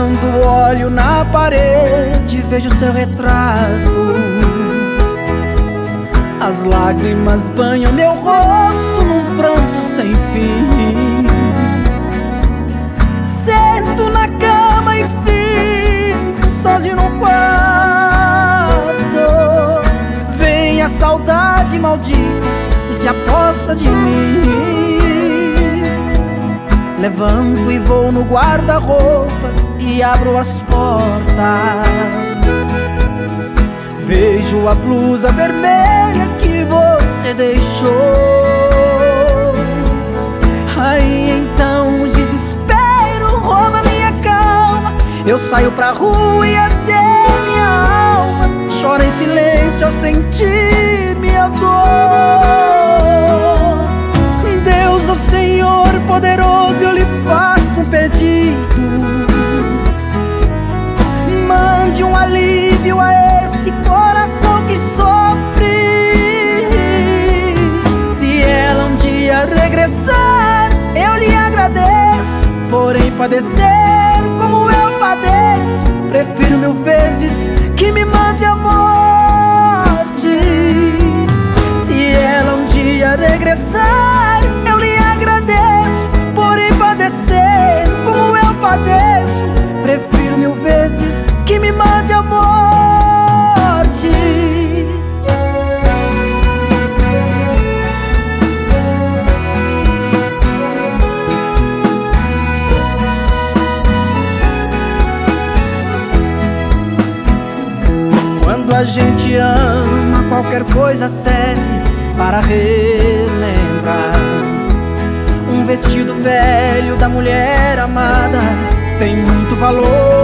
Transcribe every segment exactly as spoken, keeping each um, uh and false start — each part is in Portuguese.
Quando olho na parede, vejo seu retrato. As lágrimas banham meu rosto num pranto sem fim. Sento na cama e fico sozinho no quarto. Vem a saudade maldita e se apossa de mim. Levanto e vou no guarda-roupa e abro as portas. Vejo a blusa vermelha que você deixou. Aí então o desespero rouba minha calma. Eu saio pra rua e até minha alma chora em silêncio ao sentir minha dor. Deus, ó Senhor poderoso, eu lhe faço um pedido. Mande um alívio a esse coração que sofre. Se ela um dia regressar, eu lhe agradeço. Porém padecer como eu padeço, prefiro mil vezes que me mande a morte. Se ela um dia regressar, eu lhe agradeço. Porém padecer como eu padeço, prefiro mil vezes que me mande a morte. Quando a gente ama, qualquer coisa serve para relembrar. Um vestido velho da mulher amada tem muito valor.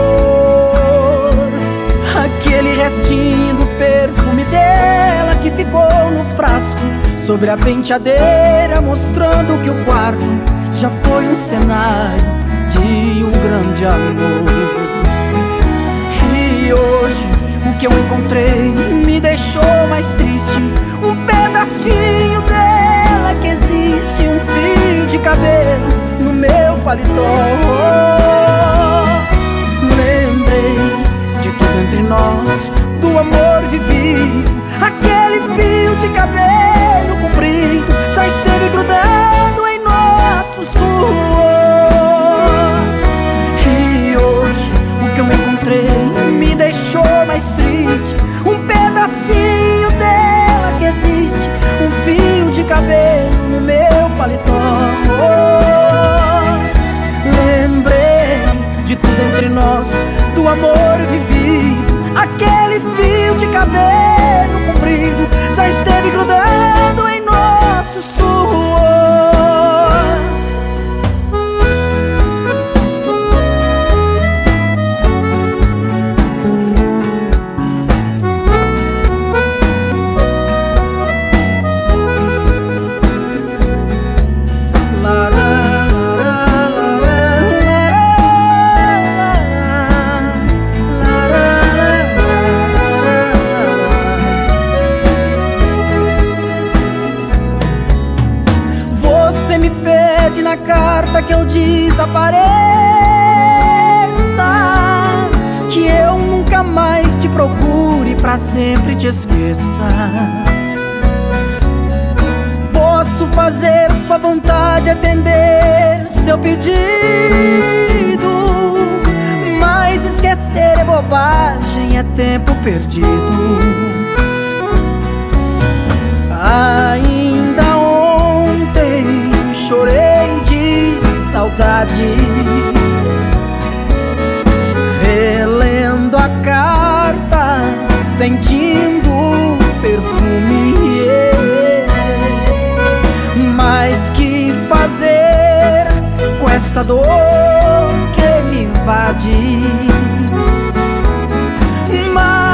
Aquele restinho do perfume dela que ficou no frasco sobre a penteadeira, mostrando que o quarto já foi um cenário de um grande amor. E hoje o que eu encontrei me deixou mais triste. Um pedacinho dela que existe, um fio de cabelo no meu paletó. Lembrei de tudo entre nós, do amor vivido. Aquele fio de cabelo comprido já esteve grudado em nosso suor. E hoje o que eu encontrei me deixou mais triste. Um pedacinho dela que existe, um fio de cabelo no meu paletó. Lembrei de tudo entre nós, do amor vivido. Aquele fio de cabelo comprido já esteve grudado em nosso suor. Na carta que eu desapareça, que eu nunca mais te procure, pra sempre te esqueça. Posso fazer sua vontade, atender seu pedido, mas esquecer é bobagem, é tempo perdido. Ainda ontem chorei de saudade, relendo a carta, sentindo o perfume. Mas que fazer com esta dor que me invade? Mas